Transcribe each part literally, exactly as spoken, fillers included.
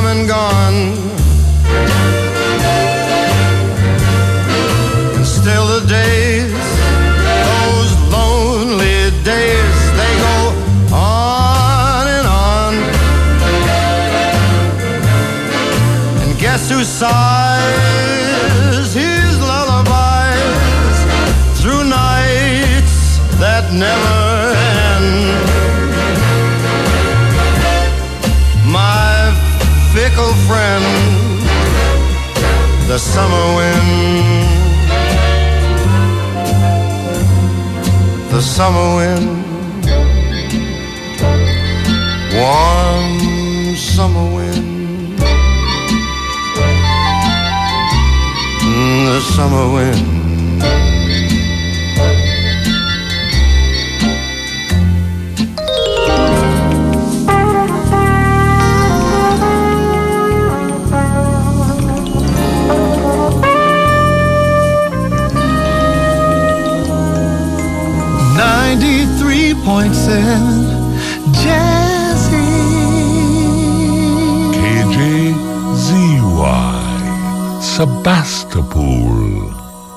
and gone. And still the days, those lonely days, they go on and on. And guess who sighs his lullabies through nights that never end? My fickle friend, the summer wind, the summer wind, warm summer wind, the summer wind. ninety-three point seven Jazzy K J Z Y Sebastopol.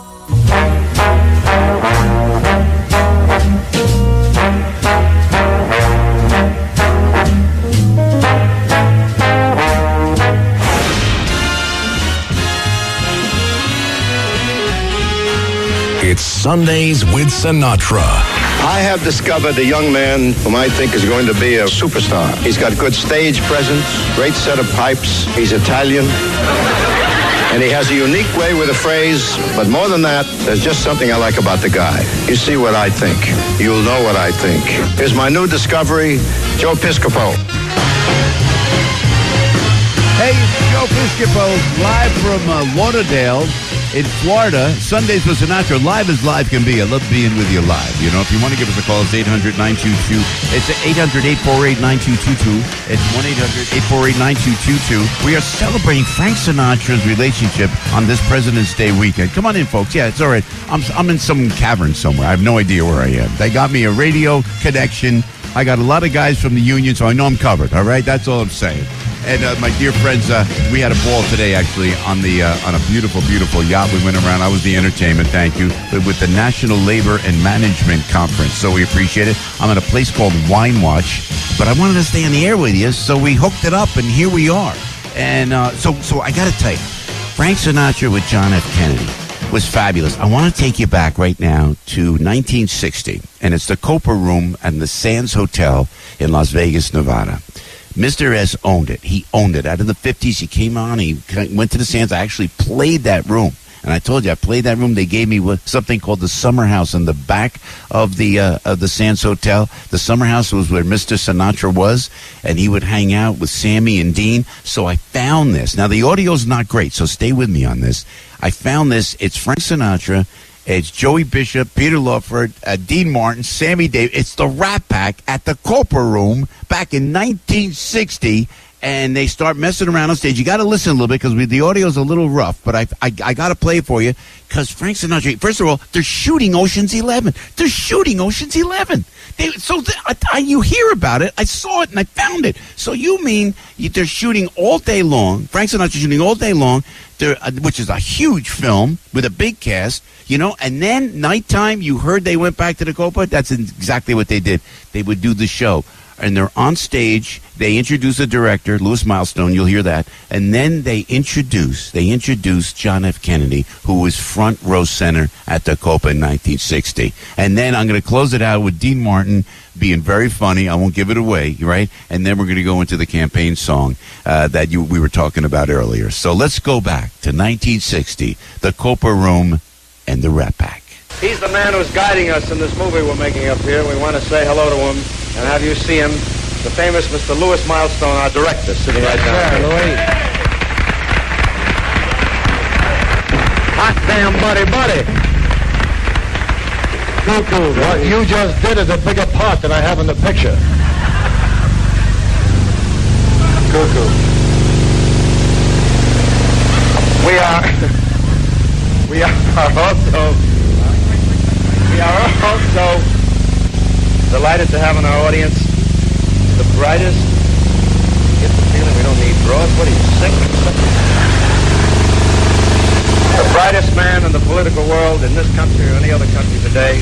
It's Sundays with Sinatra. I have discovered a young man whom I think is going to be a superstar. He's got good stage presence, great set of pipes. He's Italian. And he has a unique way with a phrase. But more than that, there's just something I like about the guy. You see what I think. You'll know what I think. Here's my new discovery, Joe Piscopo. Hey, it's Joe Piscopo, live from uh, Lauderdale in Florida. Sundays with Sinatra, live as live can be. I love being with you live. You know, if you want to give us a call, it's eight hundred nine two two. It's eight hundred eight four eight nine two two two. It's one eight hundred eight four eight nine two two two. We are celebrating Frank Sinatra's relationship on this President's Day weekend. Come on in, folks. Yeah, it's all right. I'm, I'm in some cavern somewhere. I have no idea where I am. They got me a radio connection. I got a lot of guys from the union, so I know I'm covered. All right? That's all I'm saying. And uh, my dear friends, uh, we had a ball today, actually, on the uh, on a beautiful, beautiful yacht. We went around. I was the entertainment, thank you, but with the National Labor and Management Conference. So we appreciate it. I'm at a place called Wine Watch, but I wanted to stay on the air with you, so we hooked it up, and here we are. And uh, so, so I got to tell you, Frank Sinatra with John F. Kennedy was fabulous. I want to take you back right now to nineteen sixty, and it's the Copa Room and the Sands Hotel in Las Vegas, Nevada. Mister S owned it. He owned it. Out of the fifties, he came on. He went to the Sands. I actually played that room. And I told you, I played that room. They gave me something called the Summer House in the back of the uh, of the Sands Hotel. The Summer House was where Mister Sinatra was, and he would hang out with Sammy and Dean. So I found this. Now, the audio's not great, so stay with me on this. I found this. It's Frank Sinatra. It's Joey Bishop, Peter Lawford, uh, Dean Martin, Sammy Davis. It's the Rat Pack at the Copa Room back in nineteen sixty, and they start messing around on stage. You got to listen a little bit because the audio's a little rough, but I I, I got to play it for you because Frank Sinatra, first of all, they're shooting Ocean's Eleven. They're shooting Ocean's Eleven. They, so th- I, I, you hear about it. I saw it and I found it. So you mean you, they're shooting all day long. Frank Sinatra shooting all day long, uh, which is a huge film with a big cast, you know. And then nighttime, you heard they went back to the Copa. That's exactly what they did. They would do the show. And they're on stage. They introduce a director, Louis Milestone. You'll hear that. And then they introduce, they introduce John F. Kennedy, who was front row center at the Copa in nineteen sixty. And then I'm going to close it out with Dean Martin being very funny. I won't give it away, right? And then we're going to go into the campaign song uh, that you, we were talking about earlier. So let's go back to nineteen sixty, the Copa Room and the Rat Pack. He's the man who's guiding us in this movie we're making up here. We want to say hello to him and have you see him, the famous Mister Louis Milestone, our director, sitting right down there. Louis. Hot damn buddy, buddy. Cuckoo, what you just did is a bigger part than I have in the picture. Cuckoo. We are, we are also, we are also delighted to have in our audience the brightest, get the feeling we don't need Ross? What, are you sick or something? The brightest man in the political world in this country or any other country today.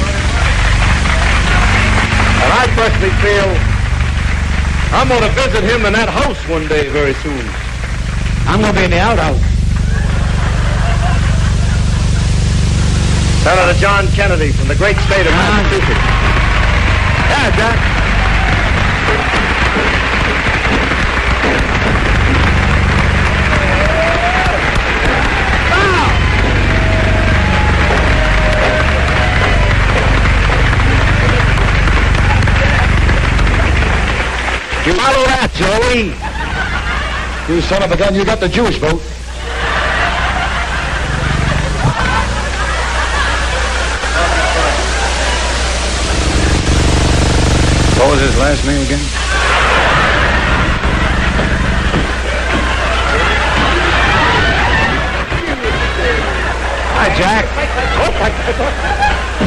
And I personally feel I'm going to visit him in that house one day very soon. I'm going to be in the outhouse. Senator John Kennedy from the great state of Massachusetts. Yeah, Jack. You follow that, Joey. You son of a gun, you got the Jewish vote. What was his last name again? Hi, Jack.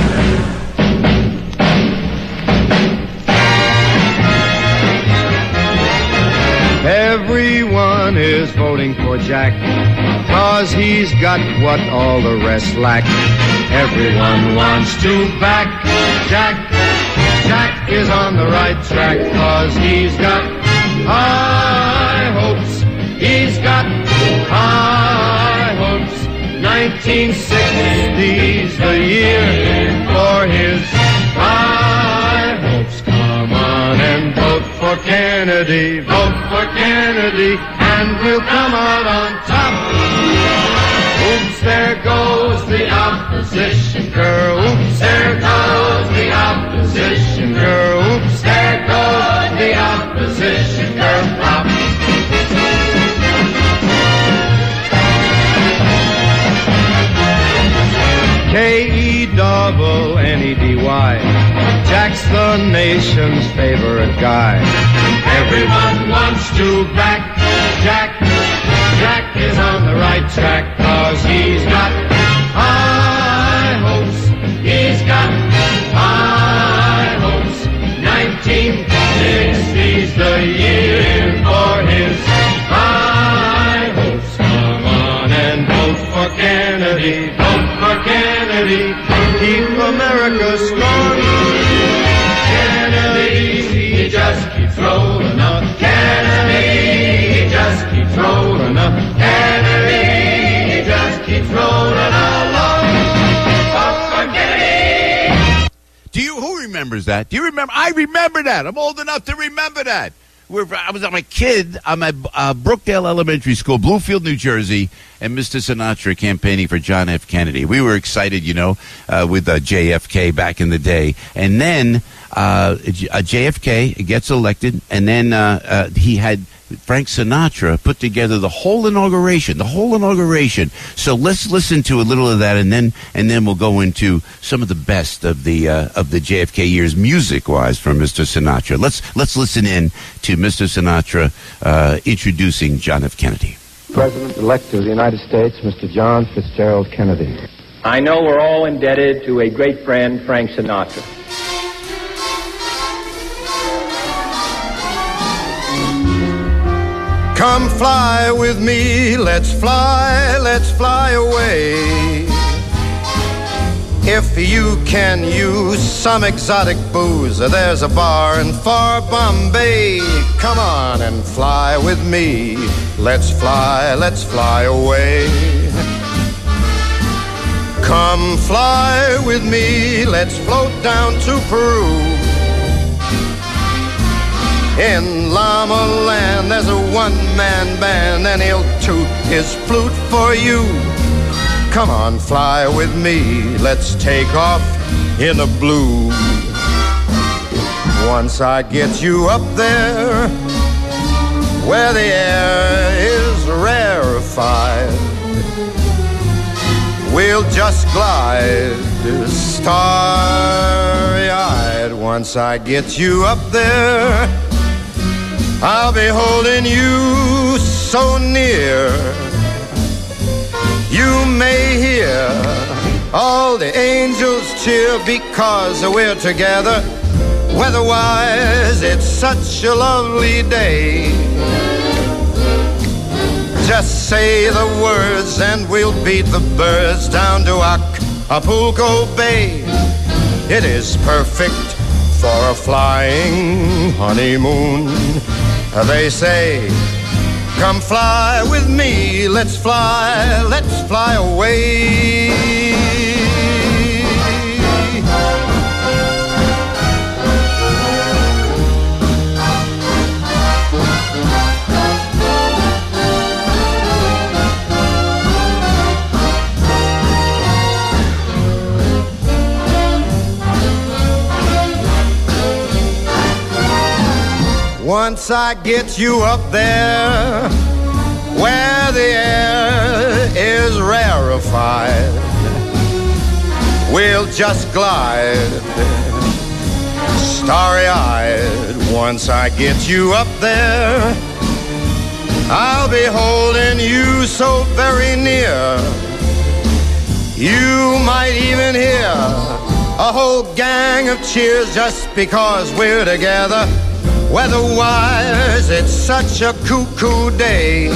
Everyone is voting for Jack, 'cause he's got what all the rest lack. Everyone wants to back Jack. Jack is on the right track, 'cause he's got high hopes. He's got high hopes. nineteen sixty's the year for his high hopes. Come on and vote for Kennedy. Vote for Kennedy, and we'll come out on top. Oops, there goes the opposition girl. Oops, there goes the opposition girl. Oops, there goes the opposition girl. Pop. K E double N E D Y. Jack's the nation's favorite guy. Everyone wants to back Jack. Jack is on the right track, 'cause he's got high hopes. He's got high hopes. nineteen sixty's the year for his high hopes. Come on and vote for Kennedy. Vote for Kennedy. Keep America strong. Kennedy, he just keeps rolling up. Kennedy, he just keeps rolling up. Kennedy, he just keeps rolling along. Vote for Kennedy. Do you, who remembers that? Do you remember? I remember that. I'm old enough to remember that. We're, I was I'm a kid. I'm at uh, Brookdale Elementary School, Bluefield, New Jersey, and Mister Sinatra campaigning for John F. Kennedy. We were excited, you know, uh, with uh, J F K back in the day. And then uh, J F K gets elected, and then uh, uh, he had Frank Sinatra put together the whole inauguration, the whole inauguration. So let's listen to a little of that, and then and then we'll go into some of the best of the uh, of the J F K years, music-wise, from Mister Sinatra. Let's let's listen in to Mister Sinatra uh, introducing John F. Kennedy. President-elect of the United States, Mister John Fitzgerald Kennedy. I know we're all indebted to a great friend, Frank Sinatra. Come fly with me, let's fly, let's fly away. If you can use some exotic booze, there's a bar in far Bombay. Come on and fly with me, let's fly, let's fly away. Come fly with me, let's float down to Peru. In Llama Land, there's a one-man band, and he'll toot his flute for you. Come on, fly with me, let's take off in the blue. Once I get you up there, where the air is rarefied, we'll just glide starry-eyed. Once I get you up there, I'll be holding you so near. You may hear all the angels cheer because we're together. Weather-wise, it's such a lovely day. just say the words and we'll beat the birds down to Acapulco Bay. It is perfect for a flying honeymoon. They say, come fly with me, let's fly, let's fly away. Once I get you up there, where the air is rarefied, we'll just glide, starry-eyed. Once I get you up there, I'll be holding you so very near. You might even hear a whole gang of cheers just because we're together. Weather-wise, it's such a cuckoo day.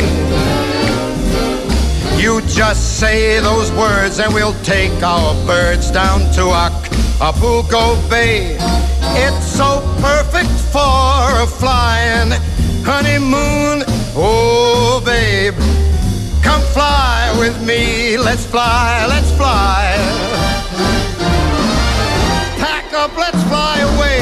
You just say those words and we'll take our birds down to Acapulco Bay. It's so perfect for a flying honeymoon. Oh, babe, come fly with me. Let's fly, let's fly. Pack up, let's fly away.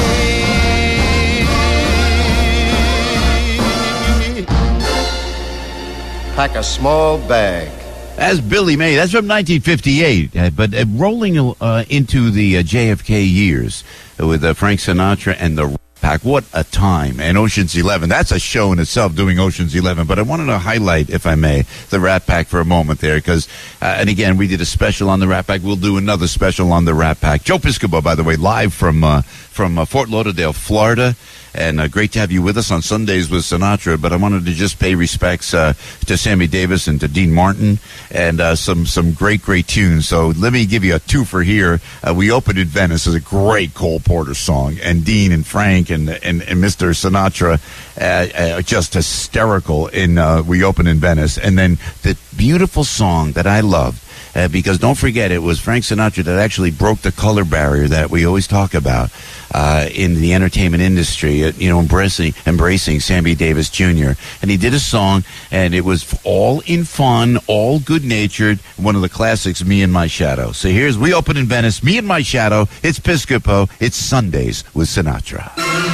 Pack a small bag. That's Billy May. That's from nineteen fifty-eight. Uh, but uh, rolling uh, into the uh, J F K years uh, with uh, Frank Sinatra and the Rat Pack. What a time. And Ocean's Eleven. That's a show in itself, doing Ocean's Eleven. But I wanted to highlight, if I may, the Rat Pack for a moment there. Because, uh, and again, we did a special on the Rat Pack. We'll do another special on the Rat Pack. Joe Piscopo, by the way, live from, uh, from uh, Fort Lauderdale, Florida. And uh, great to have you with us on Sundays with Sinatra. But I wanted to just pay respects uh, to Sammy Davis and to Dean Martin and uh, some some great, great tunes. So let me give you a twofer here. Uh, we Opened in Venice is a great Cole Porter song. And Dean and Frank and and, and Mister Sinatra uh, uh, just hysterical in uh, We Opened in Venice. And then the beautiful song that I loved. Uh, because don't forget, it was Frank Sinatra that actually broke the color barrier that we always talk about uh, in the entertainment industry, uh, you know, embracing, embracing Sammy Davis Junior And he did a song, and it was all in fun, all good-natured, one of the classics, Me and My Shadow. So here's We Open in Venice, Me and My Shadow. It's Piscopo. It's Sundays with Sinatra.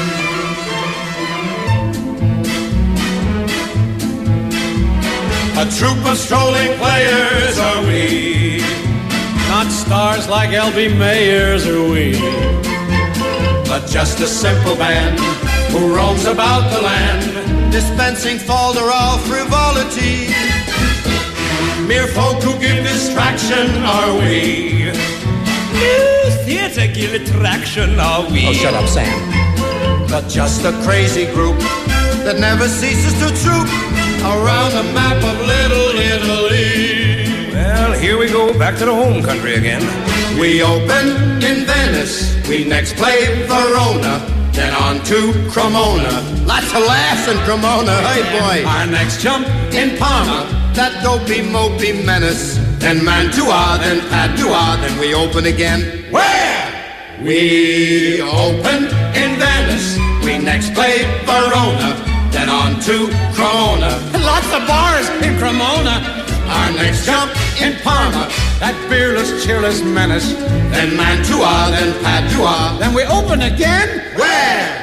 A troop of strolling players are we, not stars like L B Mayers are we, but just a simple band who roams about the land, dispensing falderal frivolity. Mere folk who give distraction are we. New theater give attraction are we. Oh, shut up, Sam. But just a crazy group that never ceases to troop around the map of Little Italy. Well, here we go, back to the home country again. We open in Venice, we next play Verona, then on to Cremona. Lots of laughs in Cremona, hey boy. Our next jump in Parma, that dopey mopey menace. Then Mantua, then Padua, then we open again. Where? We open in Venice, we next play Verona, then on to Cremona. Lots of bars in Cremona. Our next jump in Parma, that beerless, cheerless menace. Then Mantua, then Padua. Then we open again. Where?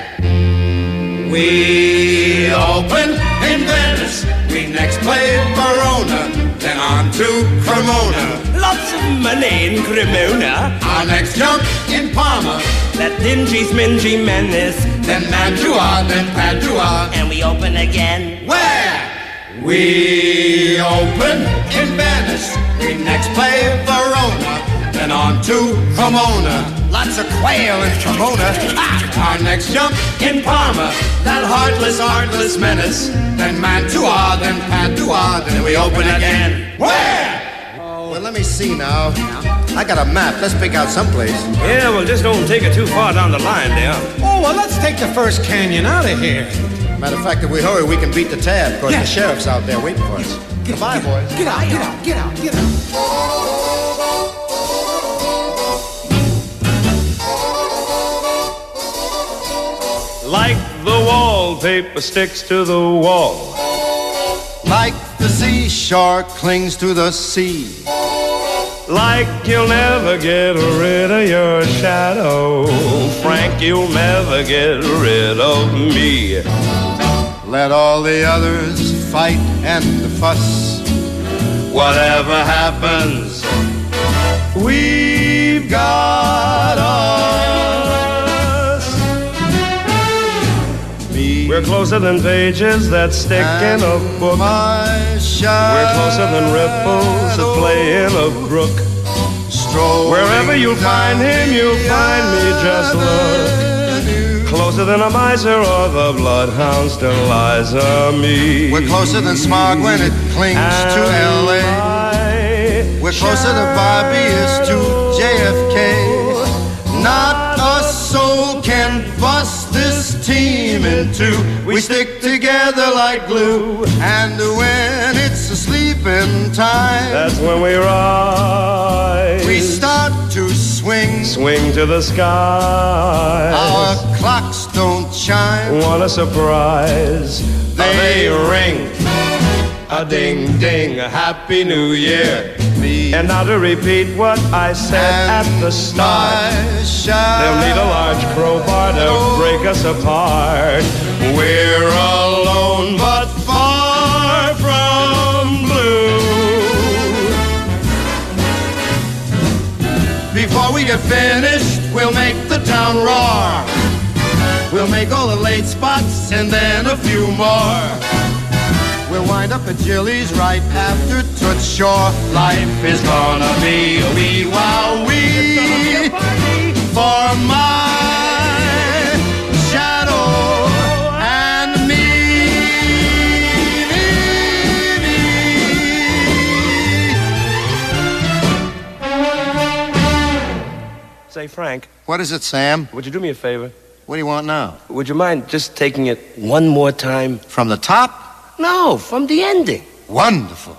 We open in Venice. We next play Verona, then on to Cremona. Lots of money in Cremona. Our next jump in Parma, that dingy, smingy menace. Then Mantua, then Padua. And we open again. Where? We open in Venice. We next play Verona, then on to Cremona. Lots of quail in Cremona. Ah! Our next jump in Parma, that heartless, artless menace. Then Mantua, then Padua, then we open again. Where? Oh. Well, let me see now. I got a map. Let's pick out someplace. Yeah, well, just don't take it too far down the line there. Oh, well, let's take the first canyon out of here. Matter of fact, if we hurry, we can beat the tab, because yeah. the sheriff's out there waiting for us. Get Goodbye, get boys. Get out, get out, get out, get out. Like the wallpaper sticks to the wall. Like the seashore clings to the sea. Like you'll never get rid of your shadow. Frank, you'll never get rid of me. Let all the others fight and fuss. Whatever happens, we've got us. Me We're closer than pages that stick in a book. We're closer than ripples that play in a brook. Wherever you find him, you'll find me, just look. Closer than a miser or the bloodhound's Deliza me. We're closer than smog when it clings and to L A. We're closer than Bobby is to J F K. Not a soul can bust this team in two. We stick together like glue. And when it's a sleeping time, that's when we rise. We start to swing, swing to the sky. Our clocks don't chime. What a surprise. They ring. A ding ding, a happy new year. Me. And now to repeat what I said at the start, they'll need a large crowbar to break us apart. We're alone but far from blue. Before we get finished, we'll make the town roar. We'll make all the late spots and then a few more. We'll wind up at Jilly's right after Toots Shore. Life is gonna be a wee wow wee for my shadow and me. Say, Frank. What is it, Sam? Would you do me a favor? What do you want now? Would you mind just taking it one more time? From the top? No, from the ending. Wonderful.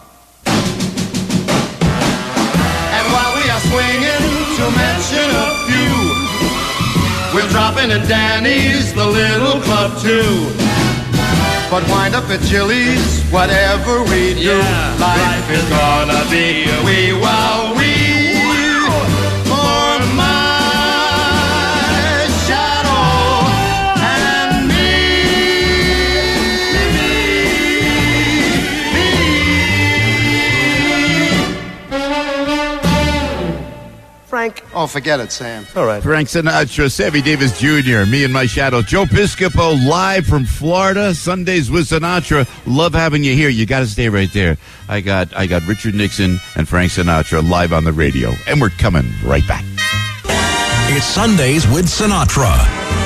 And while we are swinging, to mention a few, we'll drop in at Danny's, the little club too. But wind up at Jilly's, whatever we do, yeah, life, life is gonna be a wee wow wee for my shadow and me. Frank. Oh, forget it, Sam. All right. Frank Sinatra, Sammy Davis Junior, me and my shadow, Joe Piscopo, live from Florida, Sundays with Sinatra. Love having you here. You got to stay right there. I got, I got Richard Nixon and Frank Sinatra live on the radio, and we're coming right back. It's Sundays with Sinatra.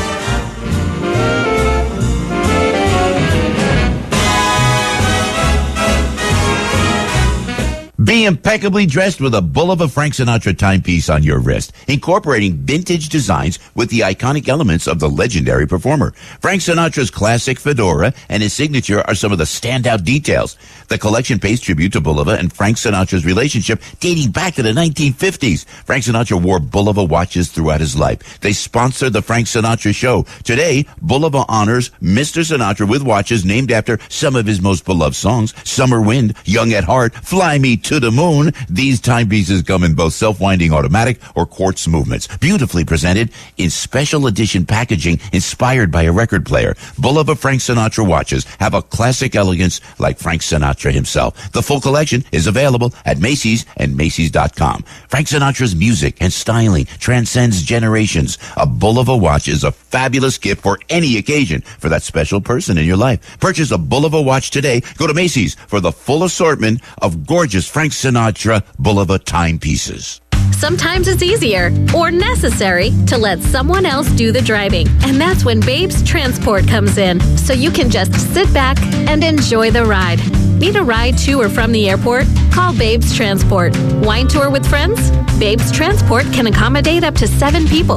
Be impeccably dressed with a Bulova Frank Sinatra timepiece on your wrist, incorporating vintage designs with the iconic elements of the legendary performer. Frank Sinatra's classic fedora and his signature are some of the standout details. The collection pays tribute to Bulova and Frank Sinatra's relationship dating back to the nineteen fifties. Frank Sinatra wore Bulova watches throughout his life. They sponsor the Frank Sinatra Show. Today, Bulova honors Mister Sinatra with watches named after some of his most beloved songs: Summer Wind, Young at Heart, Fly Me to the Moon. These timepieces come in both self-winding automatic or quartz movements, beautifully presented in special edition packaging inspired by a record player. Bulova Frank Sinatra watches have a classic elegance like Frank Sinatra himself. The full collection is available at Macy's and Macy's dot com. Frank Sinatra's music and styling transcends generations. A Bulova watch is a fabulous gift for any occasion for that special person in your life. Purchase a Bulova watch today. Go to Macy's for the full assortment of gorgeous Frank Sinatra Bulova timepieces. Sometimes it's easier or necessary to let someone else do the driving. And that's when Babes Transport comes in. So you can just sit back and enjoy the ride. Need a ride to or from the airport? Call Babes Transport. Wine tour with friends? Babes Transport can accommodate up to seven people.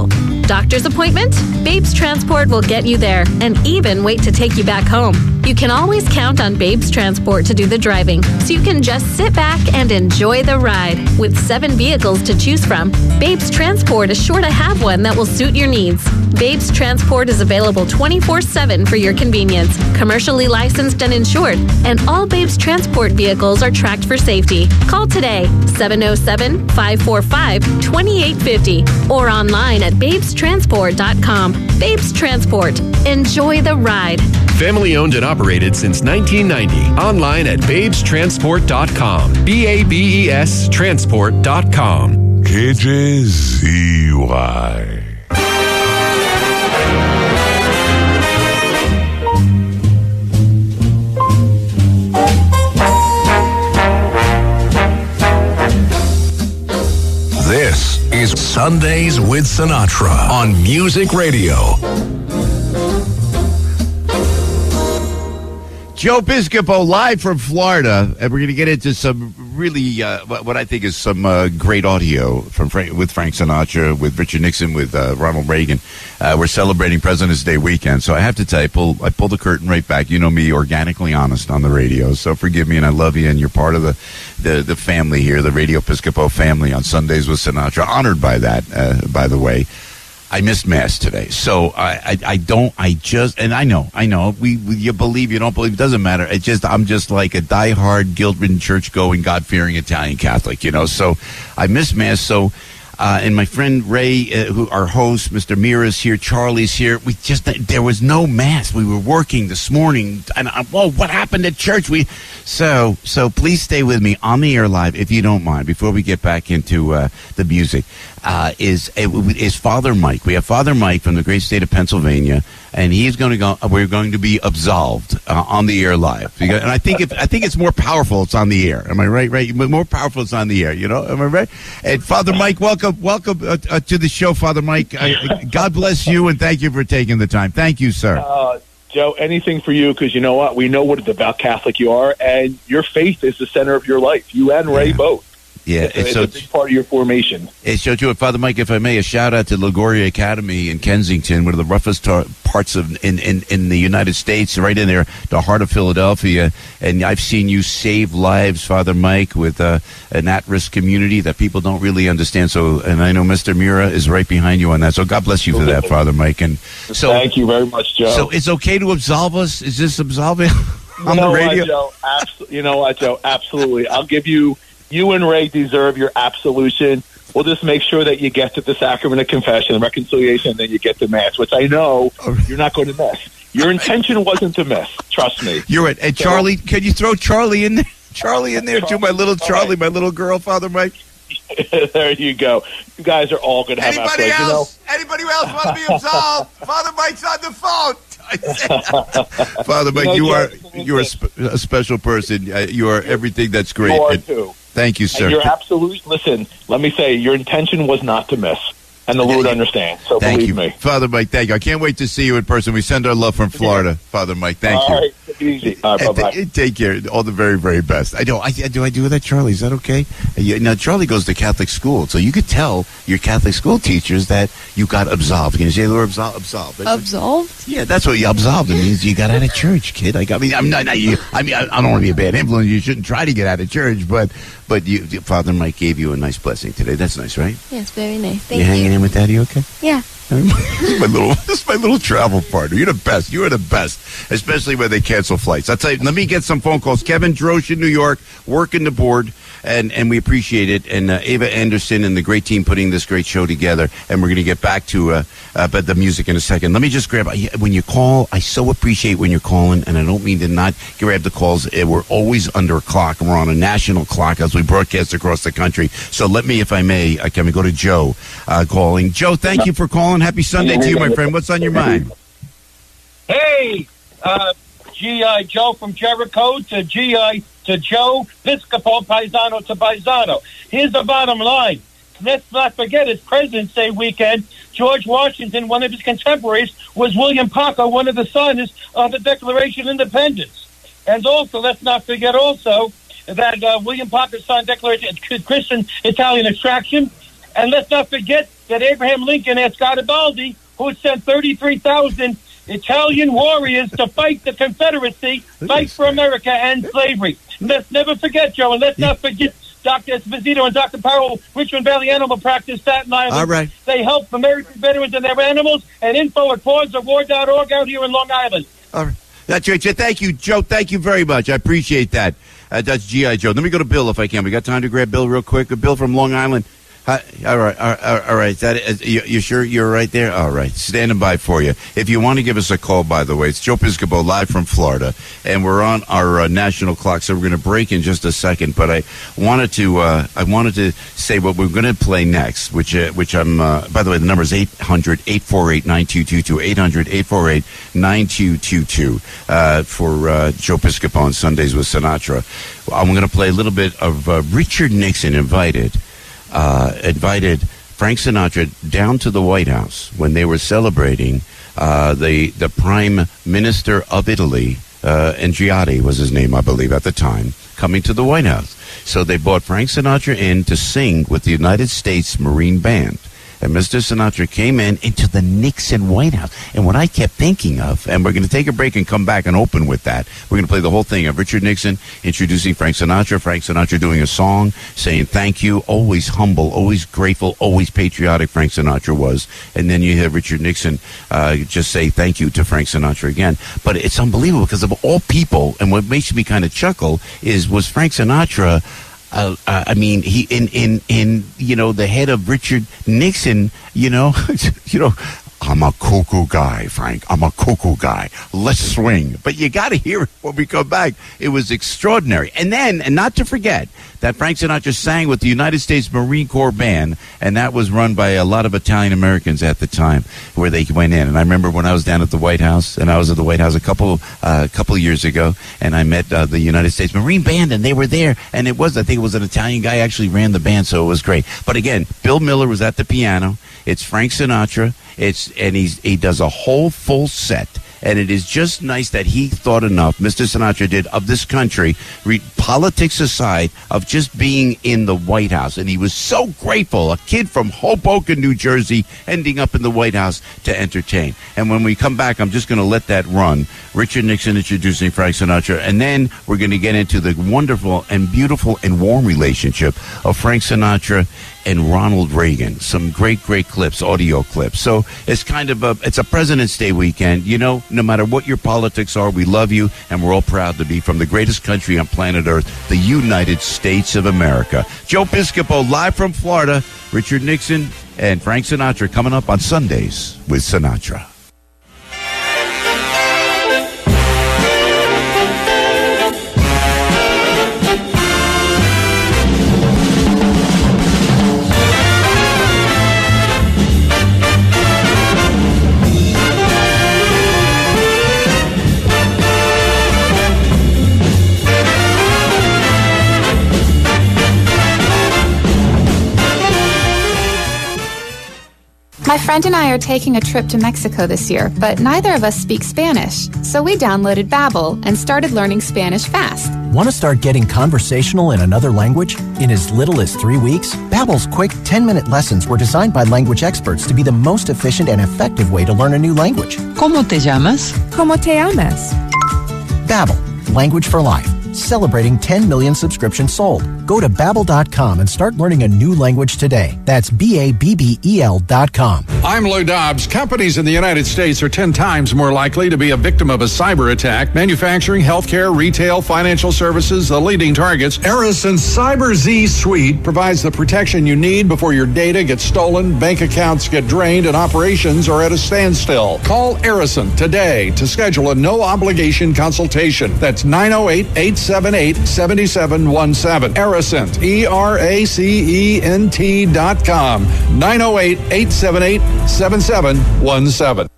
Doctor's appointment? Babes Transport will get you there and even wait to take you back home. You can always count on Babes Transport to do the driving, so you can just sit back and enjoy the ride. With seven vehicles to choose from, Babes Transport is sure to have one that will suit your needs. Babes Transport is available twenty-four seven for your convenience, commercially licensed and insured, and all Babes Transport vehicles are tracked for safety. Call today, seven oh seven, five four five, two eight five oh, or online at babes transport dot com. Babes Transport. Enjoy the ride. Family owned and operated since nineteen ninety. Online at babes transport dot com. B A B E S transport dot com. K J Z Y. This is Sundays with Sinatra on Music Radio. Joe Piscopo live from Florida, and we're going to get into some really, uh, what I think is some uh, great audio from Frank, with Frank Sinatra, with Richard Nixon, with uh, Ronald Reagan. Uh, we're celebrating President's Day weekend, so I have to tell you, I pull, I pull the curtain right back. You know me, organically honest on the radio, so forgive me, and I love you, and you're part of the, the, the family here, the Radio Piscopo family on Sundays with Sinatra. Honored by that, uh, by the way. I missed Mass today, so I, I, I don't, I just, and I know, I know, we, we, you believe, you don't believe, it doesn't matter. It just, I'm just like a diehard, guilt-ridden, church-going, God-fearing Italian Catholic, you know, so I missed Mass, so, uh, and my friend Ray, uh, who, our host, Mister Mira's here, Charlie's here, we just, there was no Mass. We were working this morning, and, I, whoa, what happened at church? We, so, so please stay with me on the air live, if you don't mind, before we get back into, uh, the music. Uh, is is Father Mike. We have Father Mike from the great state of Pennsylvania, and he's going to go. We're going to be absolved uh, on the air live. And I think if I think it's more powerful, it's on the air. Am I right? Right? More powerful, it's on the air. You know? Am I right? And Father Mike, welcome, welcome uh, uh, to the show, Father Mike. I, God bless you, and thank you for taking the time. Thank you, sir. Uh, Joe, anything for you, because you know what? We know what a devout Catholic you are, and your faith is the center of your life. You and Ray yeah. both. Yeah, it's, it's so, a big part of your formation. It's so true. Father Mike, if I may, a shout out to LaGuardia Academy in Kensington, one of the roughest tar- parts of in, in, in the United States, right in there, the heart of Philadelphia. And I've seen you save lives, Father Mike, with uh, an at-risk community that people don't really understand. So, and I know Mister Mira is right behind you on that. So God bless you for that, Father Mike. And so, thank you very much, Joe. So it's okay to absolve us? Is this absolving on you know the radio? What, Joe? Abs- you know what, Joe? Absolutely. I'll give you. You and Ray deserve your absolution. We'll just make sure that you get to the sacrament of confession and reconciliation, and then you get to Mass, which I know you're not going to miss. Your intention wasn't to miss. Trust me. You're right. And Charlie, can you throw Charlie in there? Charlie in there, too, my little Charlie, my little girl, Father Mike. There you go. You guys are all going to have Anybody after, else? You know? Anybody else want to be absolved? Father Mike's on the phone. Father Mike, you, know, you are you're a, sp- a special person. Uh, you are everything that's great. You are and, too. Thank you, sir. And you're absolute. Listen, let me say, your intention was not to miss, and the Lord understands. So thank believe you, me, Father Mike. Thank you. I can't wait to see you in person. We send our love from Florida, Father Mike. Thank all you. All right, take it easy. All right, bye bye. Th- take care. All the very, very best. I know. I do. I do that, Charlie. Is that okay? Uh, you, now, Charlie goes to Catholic school, so you could tell your Catholic school teachers that you got absolved. Can you say the word absol- absolved? Absolved? Yeah, that's what you absolved. It means you got out of church, kid. Like, I mean, I'm not. not you, I mean, I, I don't want to be a bad influence. You shouldn't try to get out of church, but but you, Father Mike gave you a nice blessing today. That's nice, right? Yes, very nice. Thank you you. hanging in with Daddy? Okay. Yeah. This is my little, this is my little travel partner. You're the best. You are the best, especially when they cancel flights. I'll tell you. Let me get some phone calls. Kevin Drosh in New York, working the board, and and we appreciate it. And uh, Ava Anderson and the great team putting this great show together. And we're going to get back to uh, uh, but the music in a second. Let me just grab when you call. I so appreciate when you're calling, and I don't mean to not grab the calls. We're always under a clock. We're on a national clock as we broadcast across the country. So let me, if I may, I can go to Joe uh, calling. Joe, thank you for calling. Happy Sunday to you, my friend. What's on your mind? Hey, uh, G I Joe from Jericho to G I to Joe, Piscopo, Paisano to Paisano. Here's the bottom line. Let's not forget it's President's Day weekend. George Washington, one of his contemporaries, was William Parker, one of the signers of the Declaration of Independence. And also, let's not forget also that uh, William Parker signed Declaration of Christian Italian extraction. And let's not forget that Abraham Lincoln asked Garibaldi, who sent thirty-three thousand Italian warriors to fight the Confederacy, fight for America and slavery. Let's never forget, Joe, and let's not forget Doctor Esposito and Doctor Powell, Richmond Valley Animal Practice, Staten Island. All right. They help American veterans and their animals, and info at paws of war dot org out here in Long Island. All right. That's right. Thank you, Joe. Thank you very much. I appreciate that. Uh, that's G I. Joe. Let me go to Bill if I can. We got time to grab Bill real quick. Bill from Long Island. Hi, all right, all right, all right. That is, you, you sure you're right there? All right, standing by for you. If you want to give us a call, by the way, it's Joe Piscopo live from Florida, and we're on our uh, national clock, so we're going to break in just a second. But I wanted to, uh, I wanted to say what we're going to play next, which, uh, which I'm. Uh, by the way, the number is eight hundred, eight four eight, nine two two two, eight hundred, eight four eight, nine two two two uh, for uh, Joe Piscopo on Sundays with Sinatra. I'm going to play a little bit of uh, Richard Nixon invited. Uh, invited Frank Sinatra down to the White House when they were celebrating uh, the the Prime Minister of Italy, uh, Andreotti was his name, I believe, at the time, coming to the White House. So they brought Frank Sinatra in to sing with the United States Marine Band. And Mister Sinatra came in into the Nixon White House. And what I kept thinking of, and we're going to take a break and come back and open with that. We're going to play the whole thing of Richard Nixon introducing Frank Sinatra, Frank Sinatra doing a song, saying thank you, always humble, always grateful, always patriotic Frank Sinatra was. And then you hear Richard Nixon uh, just say thank you to Frank Sinatra again. But it's unbelievable because of all people, and what makes me kind of chuckle is, was Frank Sinatra... Uh, uh, I mean, he in, in in you know the head of Richard Nixon. You know, you know, I'm a cuckoo guy, Frank. I'm a cuckoo guy. Let's swing. But you got to hear it when we come back. It was extraordinary. And then, and not to forget that Frank Sinatra sang with the United States Marine Corps Band, and that was run by a lot of Italian Americans at the time, where they went in. And I remember when I was down at the White House, and I was at the White House a couple uh, a couple years ago, and I met uh, the United States Marine Band, and they were there. And it was, I think it was an Italian guy actually ran the band, so it was great. But again, Bill Miller was at the piano. It's Frank Sinatra. It's and he's he does a whole full set. And it is just nice that he thought enough, Mister Sinatra did, of this country, re- politics aside, of just being in the White House. And he was so grateful, a kid from Hoboken, New Jersey, ending up in the White House to entertain. And when we come back, I'm just going to let that run. Richard Nixon introducing Frank Sinatra. And then we're going to get into the wonderful and beautiful and warm relationship of Frank Sinatra and Ronald Reagan. Some great, great clips, audio clips. So it's kind of a, it's a President's Day weekend. You know, no matter what your politics are, we love you, and we're all proud to be from the greatest country on planet Earth, the United States of America. Joe Piscopo, live from Florida. Richard Nixon and Frank Sinatra coming up on Sundays with Sinatra. My friend and I are taking a trip to Mexico this year, but neither of us speak Spanish. So we downloaded Babbel and started learning Spanish fast. Want to start getting conversational in another language? In as little as three weeks, Babbel's quick ten-minute lessons were designed by language experts to be the most efficient and effective way to learn a new language. ¿Cómo te llamas? ¿Cómo te llamas? Babbel, language for life. Celebrating ten million subscriptions sold. Go to Babbel dot com and start learning a new language today. That's B A B B E L dot com. I'm Lou Dobbs. Companies in the United States are ten times more likely to be a victim of a cyber attack. Manufacturing, healthcare, retail, financial services, the leading targets. Ericsson Cyber Z Suite provides the protection you need before your data gets stolen, bank accounts get drained, and operations are at a standstill. Call Ericsson today to schedule a no-obligation consultation. That's nine oh eight, eight seven eight, seven seven one seven. Ericent, E R A C E N T dot com. nine oh eight, eight seven eight, seven seven one seven.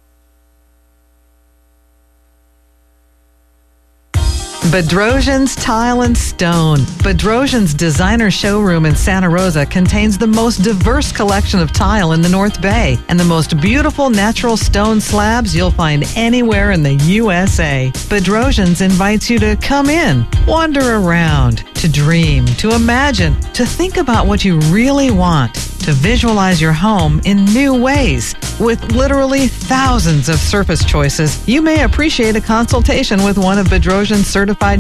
Bedrosian's Tile and Stone. Bedrosian's designer showroom in Santa Rosa contains the most diverse collection of tile in the North Bay and the most beautiful natural stone slabs you'll find anywhere in the U S A. Bedrosian's invites you to come in, wander around, to dream, to imagine, to think about what you really want. to visualize your home in new ways. With literally thousands of surface choices, you may appreciate a consultation with one of Bedrosian's certified